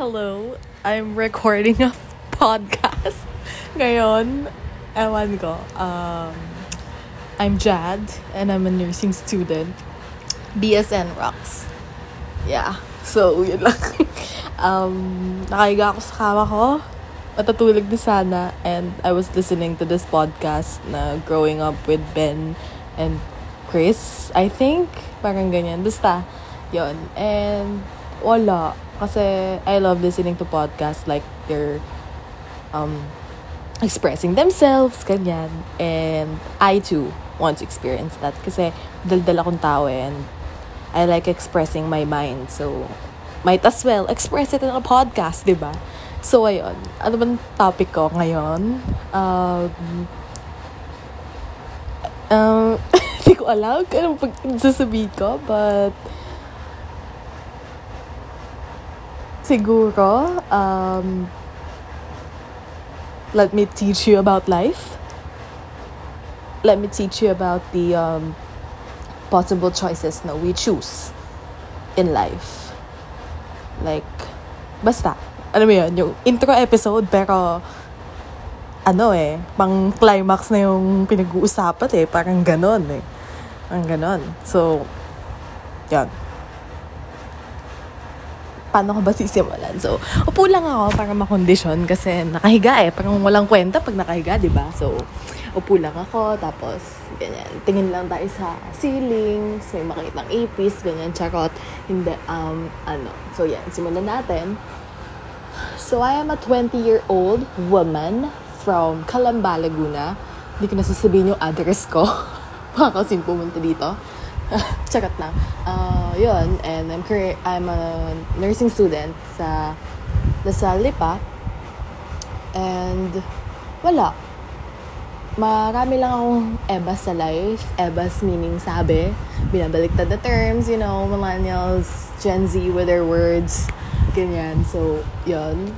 Hello, I'm recording a podcast ngayon. Ewan ko. I'm Jad, and I'm a nursing student. BSN rocks. Yeah, so yun lang. Nakahiga ako sa kama ko. Matutulog na sana. And I was listening to this podcast na Growing Up with Ben and Chris, I think. Parang ganyan. Basta, yun. And wala. Kasi I love listening to podcasts like they're expressing themselves, ganyan. And I too want to experience that. Kasi daldal akong tao and I like expressing my mind. So, might as well express it in a podcast, diba? So, ayun. Ano bang topic ko ngayon? Hindi ko alam kung anong pagsasabihin ko, but siguro, let me teach you about life. Let me teach you about the possible choices na we choose in life. Like, basta. Alam mo yun, yung intro episode, pero pang climax na yung pinag-uusapan parang ganon Parang ganon. So, yan. Paano ko ba sisimulan? So, upo lang ako para makondisyon kasi nakahiga parang walang kwenta pag nakahiga, diba? So, upo lang ako, tapos, ganyan. Tingin lang tayo sa ceiling, may makitang ipis, ganyan, charot. Hindi, So, yan, simulan natin. So, I am a 20-year-old woman from Calamba, Laguna. Hindi ko nasasabihin yung address ko. Baka kasi pumunta dito. Charot lang. Yun, and I'm a nursing student sa Lasal Lipa. And wala. Marami lang akong ebas sa life. Ebas meaning sabi. Binabaliktad na terms, millennials, Gen Z with their words. Ganyan. So, yun.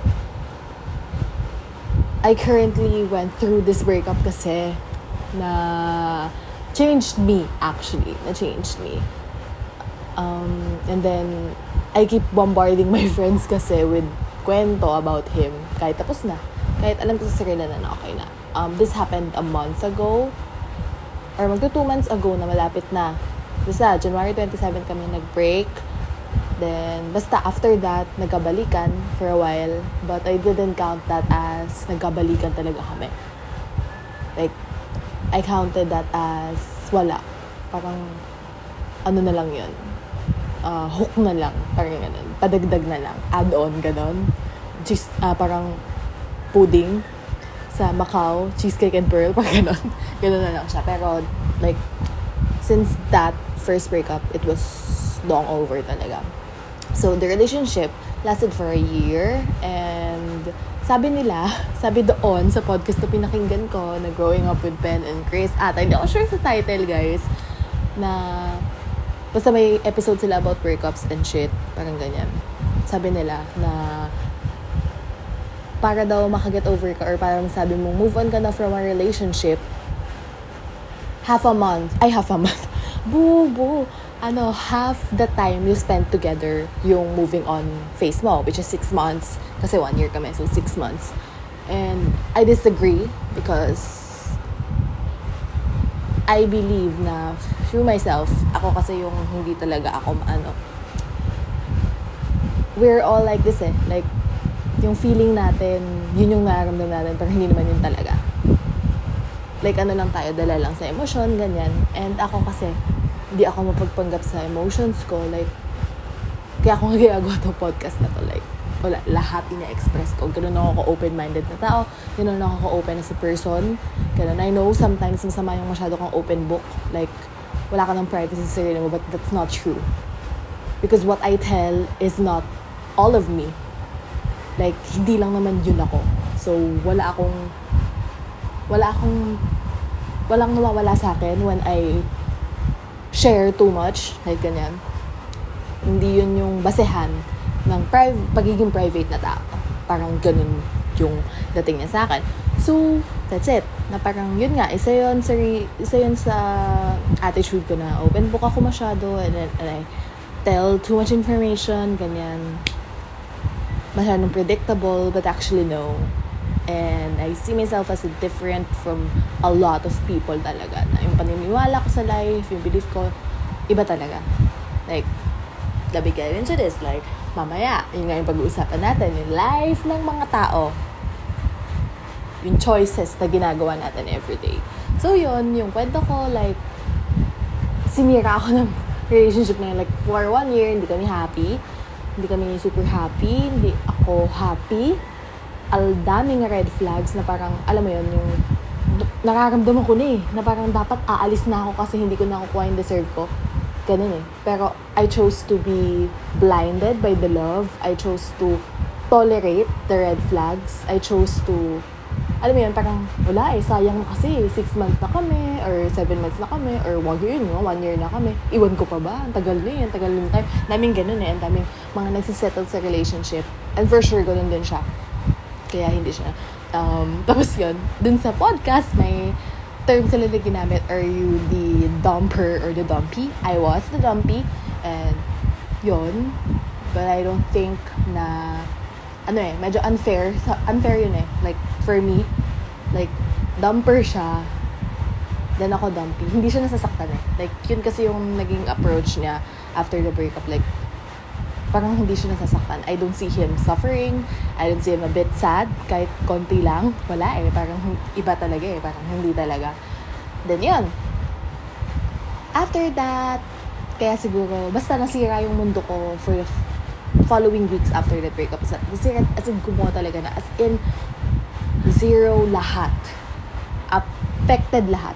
I currently went through this breakup kasi na changed me, actually. Na-changed me. And then, I keep bombarding my friends kasi with kwento about him. Kahit tapos na. Kahit alam ko sa sarili na okay na. This happened a month ago. Or 2 months ago na malapit na. Basta, January 27 kami nag-break. Then, basta after that, nagkabalikan for a while. But I didn't count that as nagkabalikan talaga kami. Like, I counted that as wala. Parang, na lang yun. Hook na lang. Parang ganun. Padagdag na lang. Add-on, ganun. Just, parang pudding sa Macau. Cheesecake and pearl. Parang ganun. Ganun na lang siya. Pero, like, since that first breakup, it was long over talaga. So, the relationship lasted for a year. And sabi doon sa podcast na pinakinggan ko na Growing Up with Ben and Chris, hindi ako sure sa title, guys, na basta may episode sila about breakups and shit, parang ganyan. Sabi nila na para daw makaget over ka or parang sabi mo, move on ka na from a relationship, half a month, half the time you spend together yung moving on phase mo, which is 6 months. Kasi 1 year kami, so 6 months. And I disagree because I believe na through myself, ako kasi yung hindi talaga ako we're all like this like, yung feeling natin, yun yung nararamdaman natin, pero hindi naman yun talaga. Like, lang tayo, dala lang sa emosyon, ganyan. And ako kasi, hindi ako mapagpanggap sa emotions ko. Like, kaya ako ginagawa itong podcast na to. Like, wala, lahat ina-express ko. Ganun ako ka-open-minded na tao. Ganun ako ka-open as a person. Ganun. I know sometimes masama yung masyado kang open book. Like, wala ka ng privacy sa sarili mo, but that's not true. Because what I tell is not all of me. Like, hindi lang naman yun ako. So, walang nawawala sa akin when I share too much, like ganyan. Hindi yun yung basehan ng pagiging private na tao. Parang ganun yung dating niya sa akin. So, that's it. Na parang yun nga, isa yun sa attitude ko na open book ako masyado and I tell too much information, ganyan. masyadong predictable, but actually no. And I see myself as different from a lot of people talaga. Na yung paniniwala ko sa life, yung belief ko, iba talaga. Like, let me get into this. Like, mamaya, yun nga yung pag-uusapan natin, yung life ng mga tao. Yung choices na ginagawa natin everyday. So yun, yung kwento ko, like, sinira ako ng relationship na yun. Like, for 1 year, hindi kami happy. Hindi kami super happy. Hindi ako happy. Al daming red flags na parang, alam mo yun, yung nararamdaman ko na na parang dapat aalis na ako kasi hindi ko nakukuha yung deserve ko. Ganun Pero I chose to be blinded by the love. I chose to tolerate the red flags. I chose to, alam mo yun, parang wala sayang na kasi 6 months na kami or 7 months na kami or 1 year na kami. Iwan ko pa ba? Ang tagal na ang tagal ng time. Daming ganun ang daming mga nagsisettle sa relationship. And for sure, ganun din siya. Kaya hindi siya. Tapos yun, dun sa podcast, may term sila na ginamit, are you the dumper or the dumpy? I was the dumpy. And yun. But I don't think na medyo unfair. Unfair yun Like, for me, like, dumper siya, then ako dumpy. Hindi siya nasasaktan Like, yun kasi yung naging approach niya after the breakup. Like, parang hindi siya nasasaktan. I don't see him suffering. I don't see him a bit sad. Kahit konti lang. Wala Parang iba talaga Parang hindi talaga. Then yun. After that, kaya siguro, basta nasira yung mundo ko for the following weeks after that breakup. Nasira, as in, gumawa talaga na. As in, zero lahat. Affected lahat.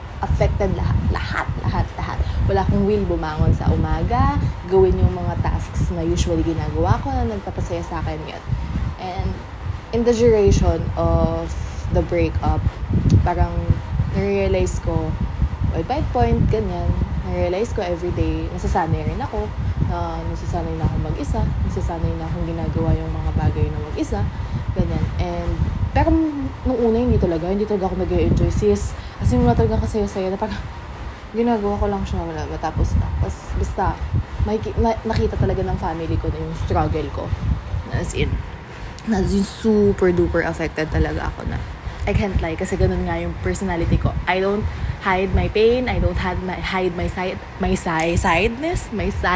Lahat. Wala akong will bumangon sa umaga, gawin yung mga tasks na usually ginagawa ko na nagpapasaya sa akin yun. And in the duration of the breakup, parang na-realize ko, by point, ganyan, na-realize ko everyday, nasasanay rin ako, nasasanay na ako mag-isa, nasasanay na akong ginagawa yung mga bagay na mag-isa, ganyan. And pero nung una, hindi talaga ako nag-enjoy, sis. As in, wala talaga kasaya-saya na parang ginagawa ko lang siya, wala ba, tapos basta, nakita talaga ng family ko na yung struggle ko. As in super duper affected talaga ako na. I can't lie, kasi ganun nga yung personality ko. I don't hide my pain, I don't hide my sadness.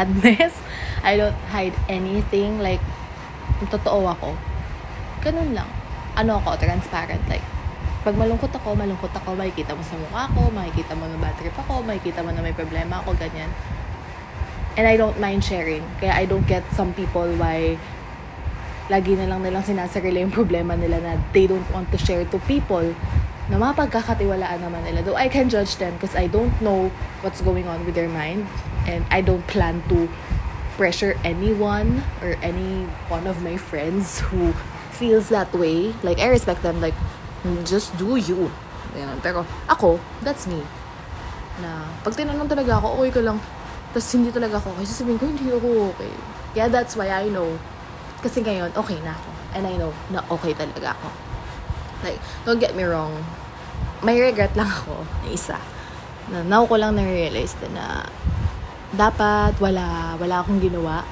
I don't hide anything, like, totoo ako. Ganun lang. Transparent, like, pag malungkot ako, makikita mo sa mukha ko, makikita mo na bad trip ako, makikita mo na may problema ako, ganyan. And I don't mind sharing. Kaya I don't get some people why lagi na lang nilang sinasarili yung problema nila na they don't want to share to people na mapagkakatiwalaan naman nila. Though I can judge them because I don't know what's going on with their mind, and I don't plan to pressure anyone or any one of my friends who feels that way. Like, I respect them, like, just do you. Ayan. Pero ako, that's me. Na pag tinanong talaga ako, okay ka lang, tapos hindi talaga ako okay, sasabihin ko, hindi ako okay. Kaya that's why I know. Kasi ngayon, okay na ako. And I know na okay talaga ako. Like, don't get me wrong, may regret lang ako na isa. Na now ko lang na-realize na dapat wala akong ginawa.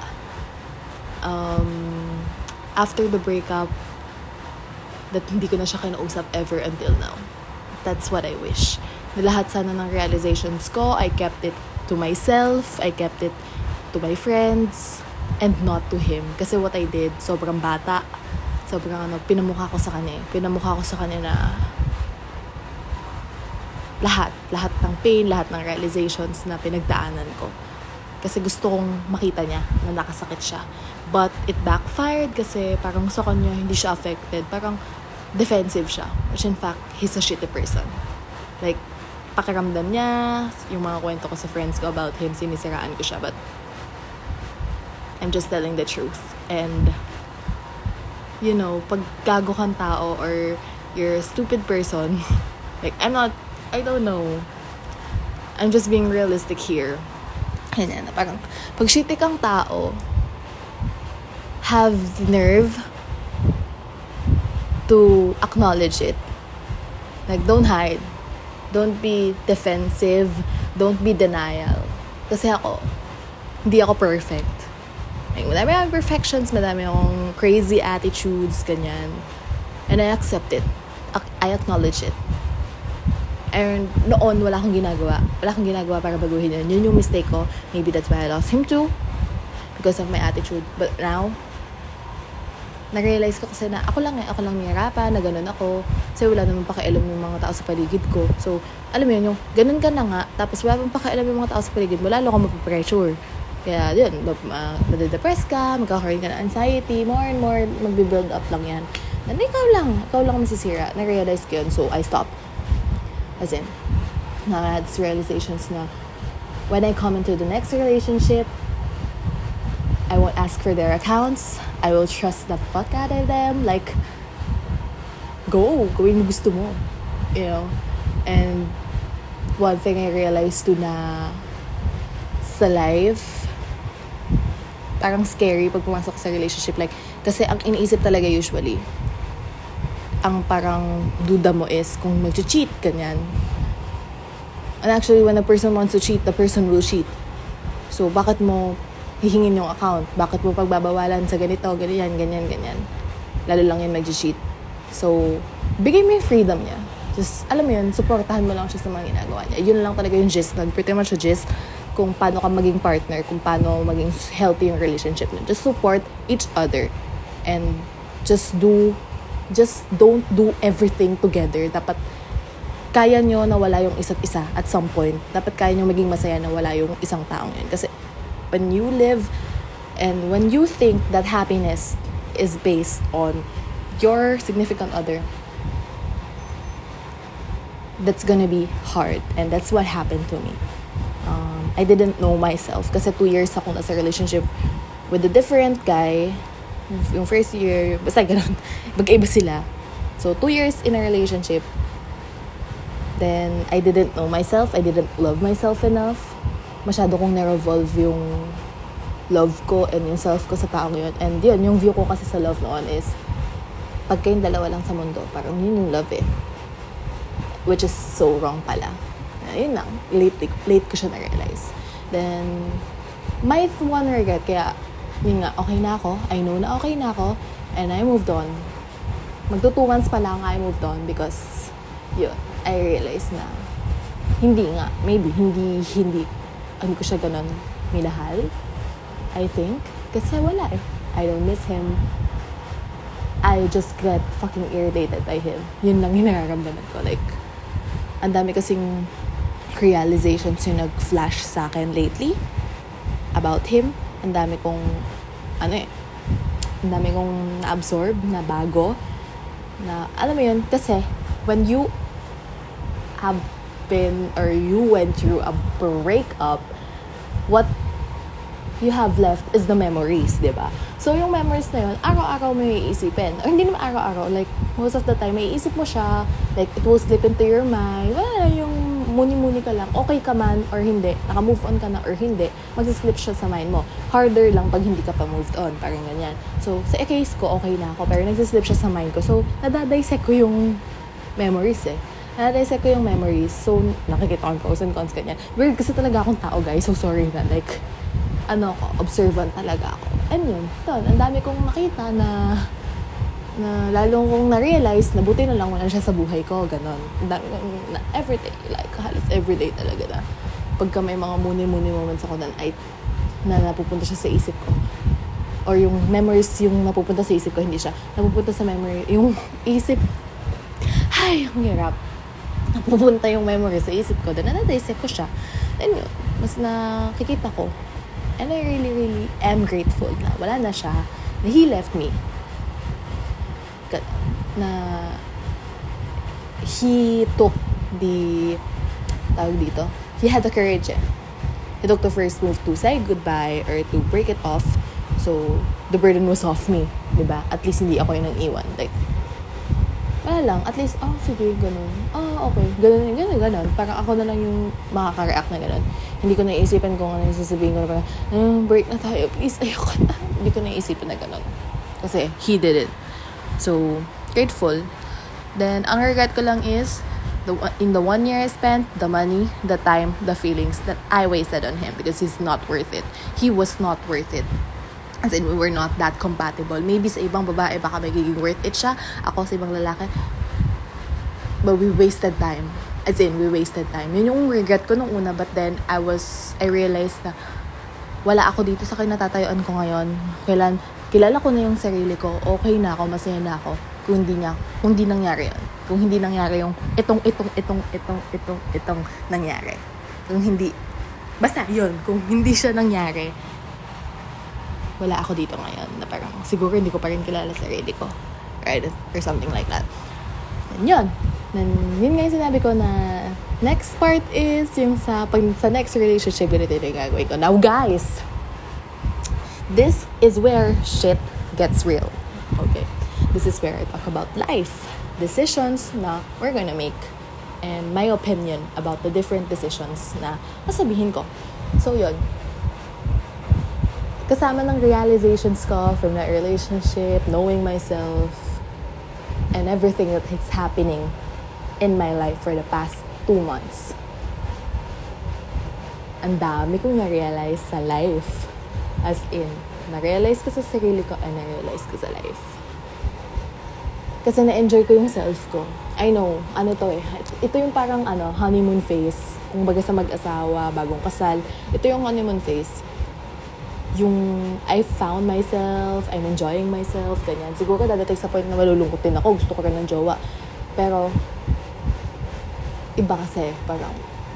After the breakup, that hindi ko na siya kinausap ever until now. That's what I wish. Na lahat sana ng realizations ko, I kept it to myself, I kept it to my friends, and not to him. Kasi what I did, sobrang bata, pinamukha ko sa kanya. Pinamukha ko sa kanya na lahat ng pain, lahat ng realizations na pinagdaanan ko. Kasi gusto kong makita niya na nakasakit siya. But it backfired kasi parang sa kanya hindi siya affected. Parang defensive siya. Which in fact, he's a shitty person. Like, pakiramdam niya, yung mga kwento ko sa friends ko about him, sinisiraan ko siya. But I'm just telling the truth. And, you know, pag gago kang tao or you're a stupid person, like, I don't know. I'm just being realistic here. And then, parang, pag shitty kang tao, have the nerve to acknowledge it. Like, don't hide. Don't be defensive. Don't be denial. Kasi hindi ako perfect. Like, madami akong imperfections, madami akong crazy attitudes, ganyan. And I accept it. I acknowledge it. And noon, wala akong ginagawa. Wala akong ginagawa para baguhin yun. Yun yung mistake ko. Maybe that's why I lost him too. Because of my attitude. But now, na-realize ko kasi na ako lang nihirapan, na ganun ako. Kasi wala naman pakialam yung mga tao sa paligid ko. So, alam mo yun, yung ganun ka na nga, tapos wala naman pakialam yung mga tao sa paligid mo, lalo ka mapapressure. Kaya, yun, madadepress ka, magkakaroon ka ng anxiety, more and more, magbe-build up lang yan. And ikaw lang masisira. Na-realize ko yun, so I stopped. As in, I had these realizations na when I come into the next relationship, I won't ask for their accounts. I will trust the fuck out of them. Like, gawin mo gusto mo. You know? And one thing I realized too na sa life, parang scary pag pumasok sa relationship. Like, kasi ang iniisip talaga usually, ang parang duda mo is kung mag-cheat, ganyan. And actually, when a person wants to cheat, the person will cheat. So, bakit mo hihingin yung account? Bakit mo pagbabawalan sa ganito, ganyan. Lalo lang yun mag-cheat. So, bigay mo yung freedom niya. Just, alam mo yun, supportahan mo lang siya sa mga ginagawa niya. Yun lang talaga yung gist nun. Pretty much the gist kung paano ka maging partner, kung paano maging healthy yung relationship nun. Just support each other. And just don't do everything together. Dapat kaya nyo na wala yung isa't isa at some point. Dapat kaya nyo maging masaya na wala yung isang taong yun. Kasi when you live and when you think that happiness is based on your significant other, that's gonna be hard. And that's what happened to me. I didn't know myself. Kasi 2 years ako nasa relationship with a different guy. Yung first year, basta ganun, magkaiba sila. So, 2 years in a relationship, then, I didn't know myself, I didn't love myself enough. Masyado kong na-revolve yung love ko and yung self ko sa taong yun. And yun, yung view ko kasi sa love noon is, pag kayong dalawa lang sa mundo, parang yun yung love eh. Which is so wrong pala. Yun lang, late ko siya na-realize. Then, my one regret, kaya, yun nga, okay na ako. I know na okay na ako. And I moved on. Magto 2 months pa lang, I moved on because, yun, I realized na, hindi ko siya ganun minahal. I think. Kasi wala eh. I don't miss him. I just get fucking irritated by him. Yun lang yung nararamdaman ko. Like, ang dami kasing realizations yung nag-flash sa akin lately about him. Ang dami kong na-absorb, na bago, na, alam mo yun, kasi, when you have been, or you went through a breakup, what you have left is the memories, diba? So, yung memories na yun, araw-araw mo iisipin. Or hindi naman araw-araw, like, most of the time, maiisip mo siya, like, it will slip into your mind, wala yung muni-muni ka lang, okay ka man or hindi, naka-move on ka na or hindi, magsislip siya sa mind mo. Harder lang pag hindi ka pa moved on, parang ganyan. So, sa case ko, okay na ako, pero nagsislip siya sa mind ko. So, nadadisect ko yung memories eh. Nadadisect ko yung memories. So, nakikita ko yung pros and cons, ganyan. Weird kasi talaga akong tao, guys. So, sorry na. Like, observant talaga ako. And yun, ang dami kong nakita na lalong kong na-realize na buti na lang wala siya sa buhay ko, ganon. Ang dami na everyday, like halos everyday talaga na pagka may mga muni-muni moments ako na napupunta siya sa isip ko. Or yung memories yung napupunta sa isip ko, hindi siya napupunta sa memory, yung isip, ay, ang hirap. Napupunta yung memory sa isip ko, then na-dissect ko siya. Then yun, mas nakikita ko. And I really, really am grateful na wala na siya, na he left me. Na he took he had the courage he took the first move to say goodbye or to break it off, so the burden was off me, diba? At least hindi ako yung nang-iwan, like wala lang, at least sige, ganun, okay, ganun, parang ako na lang yung makaka-react na ganun. Hindi ko naisipan kung ano yung sasabihin ko na parang break na tayo, please, ayoko na. Hindi ko naisipan na ganun kasi he did it. So, grateful. Then, ang regret ko lang is, in the 1 year I spent, the money, the time, the feelings that I wasted on him because he's not worth it. He was not worth it. As in, we were not that compatible. Maybe sa ibang babae, baka magiging worth it siya. Ako sa ibang lalaki. But we wasted time. As in, we wasted time. Yun yung regret ko nung una. But then, I realized na wala ako dito sa kinatatayuan ko ngayon. Kilala ko na yung sarili ko. Okay na ako, masaya na ako. Kung hindi nangyari yun. Kung hindi nangyari yung itong nangyari. Kung hindi, basta yun. Kung hindi siya nangyari, wala ako dito ngayon. Na parang, siguro hindi ko pa rin kilala sarili ko. Right? Or something like that. And yun. Yun nga yung sinabi ko na next part is yung sa next relationship ganito yung gagawin ko. Now guys, this is where shit gets real. Okay. This is where I talk about life. Decisions na we're gonna make. And my opinion about the different decisions na masabihin ko. So yun. Kasama ng realizations ko from that relationship, knowing myself, and everything that is happening in my life for the past 2 months. Ang dami kong na-realize sa life. As in, na-realize ko sa sarili ko and na-realize ko sa life. Kasi na-enjoy ko yung self ko. I know, ito yung parang honeymoon phase. Kung baga sa mag-asawa, bagong kasal, ito yung honeymoon phase. Yung I found myself, I'm enjoying myself, ganyan. Siguro dadating sa point na malulungkot din ako, gusto ko rin ng jowa. Pero, iba kasi, parang,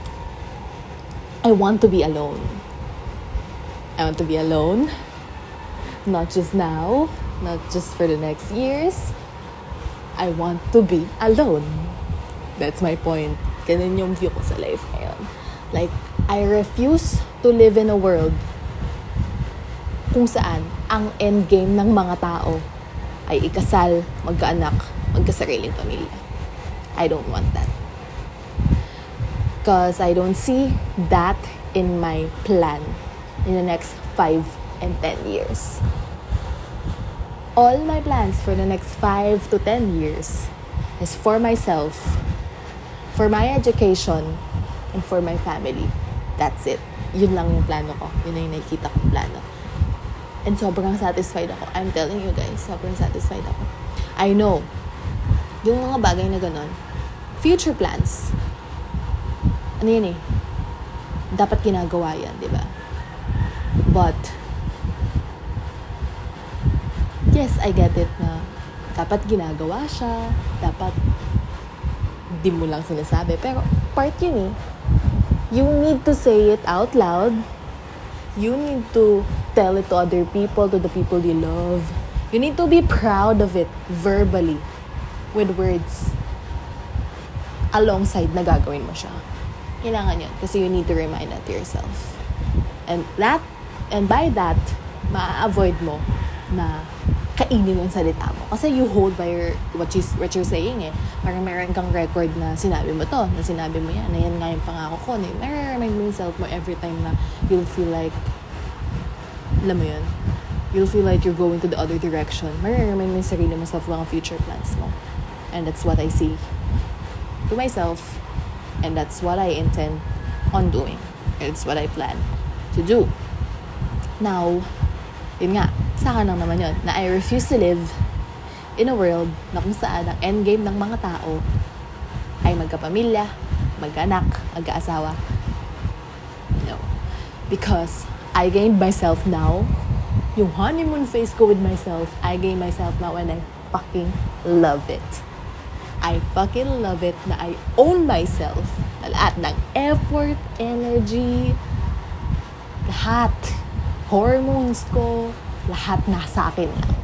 I want to be alone. I want to be alone. Not just now, not just for the next years. I want to be alone. That's my point. Ganun yung view ko sa life ngayon. Like, I refuse to live in a world kung saan ang endgame ng mga tao ay ikasal, magkaanak, magkasariling pamilya. I don't want that. Because I don't see that in my plan in the next 5 and 10 years. All my plans for the next 5 to 10 years is for myself, for my education, and for my family. That's it. Yun lang yung plano ko. Yun na yung nakikita kong plano. And sobrang satisfied ako. I'm telling you guys, sobrang satisfied ako. I know, yung mga bagay na ganon, future plans, ano yun dapat ginagawa yan, di ba? But, yes, I get it na dapat ginagawa siya, dapat di mo lang sinasabi. Pero, part yun you need to say it out loud. You need to tell it to other people, to the people you love. You need to be proud of it verbally, with words, alongside na gagawin mo siya. Kailangan yun. Kasi you need to remind that to yourself. And by that, ma-avoid mo na kainin yung salita mo. Kasi you hold by what you're saying Parang meron kang record na sinabi mo to, na sinabi mo yan, na yan nga yung pangako ko. Remind mo yourself mo every time na you'll feel like, alam mo yun, you'll feel like you're going to the other direction. Remind mo yung sarili mo sa mga future plans mo. And that's what I see to myself. And that's what I intend on doing. It's what I plan to do. Now, yun nga, sa akin lang naman yun, na I refuse to live in a world na kung saan ang endgame ng mga tao ay magkapamilya, mag-anak, mag-aasawa. No. Because I gained myself now. Yung honeymoon phase ko with myself, I gained myself now and I fucking love it. I fucking love it na I own myself. Lahat ng effort, energy, lahat. Hormones ko, lahat nasa akin lang.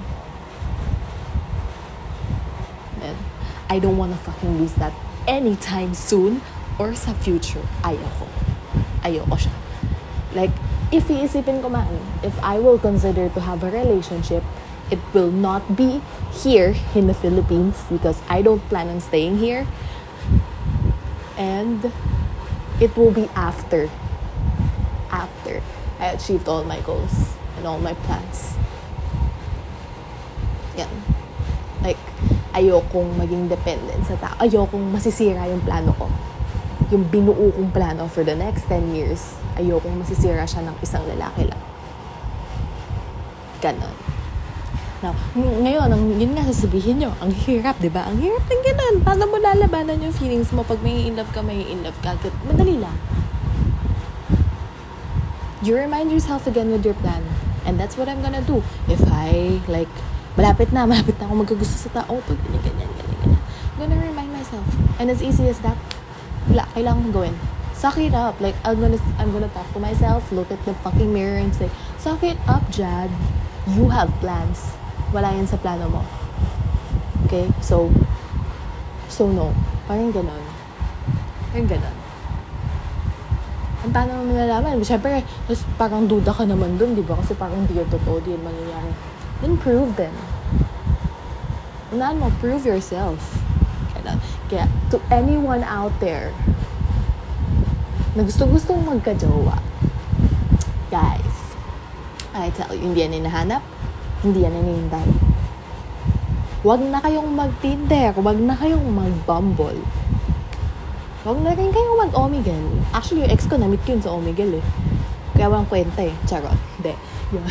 And I don't wanna fucking lose that anytime soon or sa future. Ayoko siya. Like, if iisipin ko man, if I will consider to have a relationship, it will not be here in the Philippines because I don't plan on staying here. And it will be after I achieved all my goals and all my plans. Yan. Like, ayokong maging dependent sa tao. Ayokong masisira yung plano ko. Yung binuo kong plano for the next 10 years, ayokong masisira siya ng isang lalaki lang. Ganon. Now, ngayon, yun nga sasabihin nyo, ang hirap, diba? Ang hirap ng ganon. Paano mo lalabanan yung feelings mo pag may in love ka, madali lang. You remind yourself again with your plan. And that's what I'm gonna do. If I, malapit na ako magkagusto sa tao, pag ganyan. I'm gonna remind myself. And as easy as that, wala, kailangan kong gawin. Suck it up. I'm gonna talk to myself, look at the fucking mirror and say, suck it up, Jad. You have plans. Wala yan sa plano mo. Okay? So no. Parang ganon. Ang paano mo nalalaman? Siyempre, parang duda ka naman dun, di ba? Kasi parang di yung totoo, di yung mangyayari. Then prove them. Unahan mo, prove yourself. Kaya, to anyone out there na gustong magka-jowa, guys, I tell you, hindi yan hinahanap, hindi yan hinihintay. Huwag na kayong mag-Tinder, huwag na kayong mag-Bumble. Huwag na rin kayong mag-Omegle. Actually, yung ex ko, na-meet ko yun sa Omegle eh. Kaya walang kwenta eh. Charot. Hindi. Yun.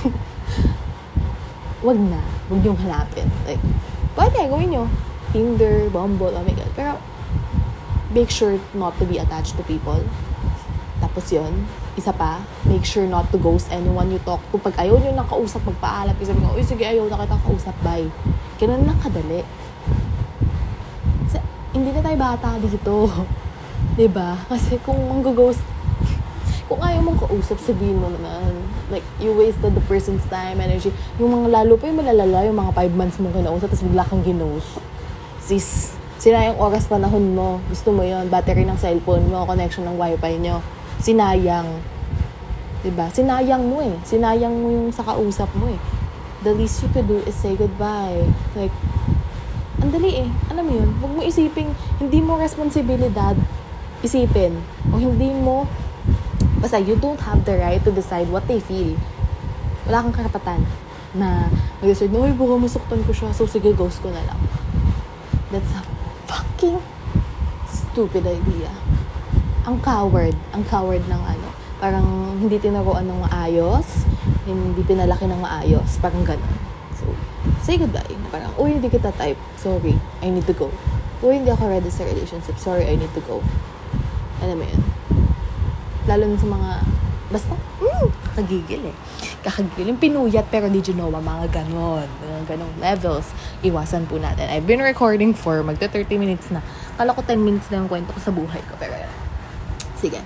Huwag yung hanapin. Pwede, gawin nyo. Tinder, Bumble, Omegle. Pero, make sure not to be attached to people. Tapos yun, isa pa, make sure not to ghost anyone you talk to. Pag ayaw nyo nakausap, magpaalam. Kasi sabi ko, sige, ayaw na kita kausap, bye. Ganun lang kadali. Kasi, hindi na tayo bata dito. Diba? Kasi kung mag-ghost, kung ayaw mong kausap, sabihin mo naman. You wasted the person's time, energy. Yung mga lalo pa yung malalala, yung mga 5 months mong kinausap, tapos bigla kang ginost. Sis, sinayang oras panahon mo. Gusto mo yon, battery ng cellphone mo, connection ng wifi nyo. Sinayang. Diba? Sinayang mo eh. Sinayang mo yung sa kausap mo eh. The least you could do is say goodbye. Ang dali eh. Alam mo yun? Huwag mo isipin, hindi mo responsibilidad isipin. O hindi mo, basta you don't have the right to decide what they feel. Wala kang karapatan na mag-decide, uy, baka masuktan ko siya, so sige, ghost ko na lang. That's a fucking stupid idea. Ang coward ng parang hindi tinaruan ng maayos, hindi pinalaki ng maayos, parang gano'n. So, say goodbye. Parang, uy, hindi kita type. Sorry, I need to go. Uy, hindi ako ready sa relationship. Sorry, I need to go. Alam mo yun? Lalo na sa mga, basta, kakagigil eh. Kakagigil. Yung pinuyat pero di ginawa, mga ganon. Ganong levels. Iwasan po natin. I've been recording for magta 30 minutes na. Kala ko 10 minutes na yung kwento ko sa buhay ko. Pero, sige.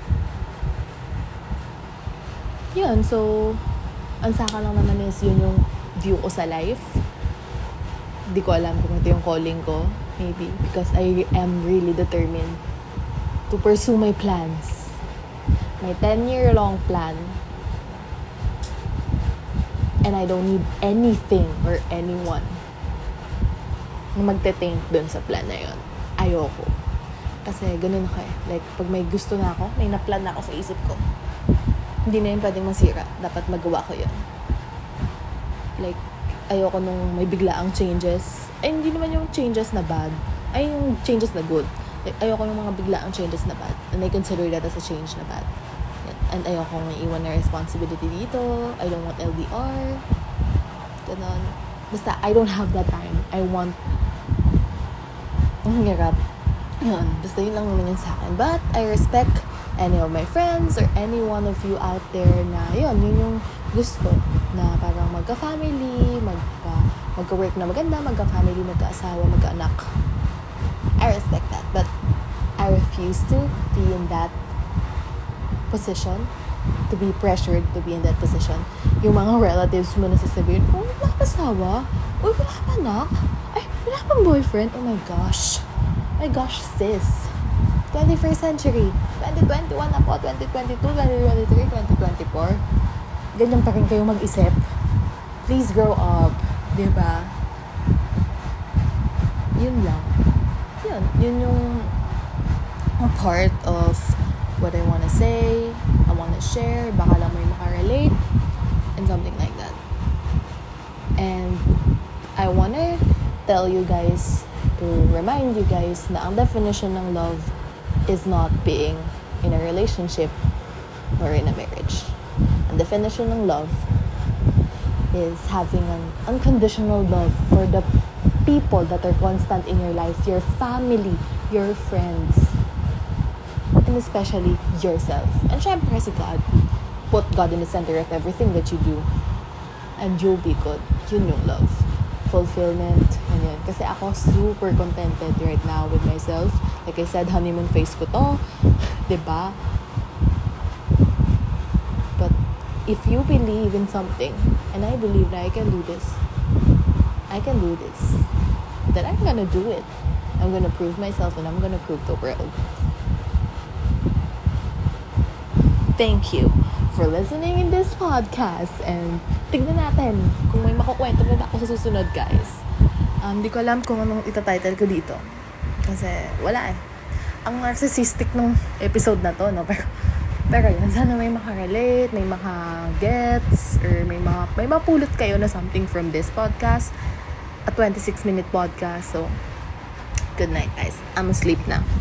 Yun, so, ang saka lang naman is yun yung view ko sa life. Hindi ko alam kung ito yung calling ko. Maybe. Because I am really determined to pursue my plans. My 10-year-long plan. And I don't need anything or anyone na magte-think dun sa plan na yun. Ayoko. Kasi ganun ako eh. Pag may gusto na ako, may na-plan na ako sa isip ko, hindi na yun pwedeng masira. Dapat magawa ko yun. Ayoko nung may biglaang changes. Ay, hindi naman yung changes na bad. Ay, yung changes na good. Ayoko nung mga biglaang changes na bad. And I consider that as a change na bad. And ayoko nang iwan na responsibility dito. I don't want LDR. Ganon. Basta, I don't have that time. I want... Ang hirap. Yun. Basta yun lang naman yun sa akin. But, I respect any of my friends or any one of you out there na yun yung gusto. Na parang magka-family, magka-work na maganda, magka-family, magka-asawa, magka-anak. I respect that. But, I refuse to be in that position, to be pressured to be in that position. Yung mga relatives mo na sasabihin, oh, wala ka asawa? Oh, wala ka anak? Ay, wala kang boyfriend? Oh my gosh. My gosh, sis. 21st century. 2021 na po. 2022, 2023, 2024. Ganyan pa rin kayo mag-isip. Please grow up. Diba? Yun lang. Yun yung a part of what I want to say, I want to share, baka lang may makarelate, and something like that. And I want to tell you guys, to remind you guys na ang definition ng love is not being in a relationship or in a marriage. Ang definition ng love is having an unconditional love for the people that are constant in your life, your family, your friends, and especially yourself. And syempre si God. Put God in the center of everything that you do. And you'll be good. You know love. Fulfillment. Ganyan. Kasi ako super contented right now with myself. Like I said, honeymoon phase ko to. Diba? But if you believe in something, and I believe that I can do this, then I'm gonna do it. I'm gonna prove myself and I'm gonna prove the world. Thank you for listening in this podcast, and tignan natin kung may makukwento pa ba ako sa susunod, guys. Di ko alam kung anong itatitle ko dito kasi wala eh. Ang narcissistic nung episode na to, no? Pero yun, sana may makarelate, may makagets, or may mapulot kayo na something from this podcast. A 26-minute podcast. So good night, guys. I'm asleep na.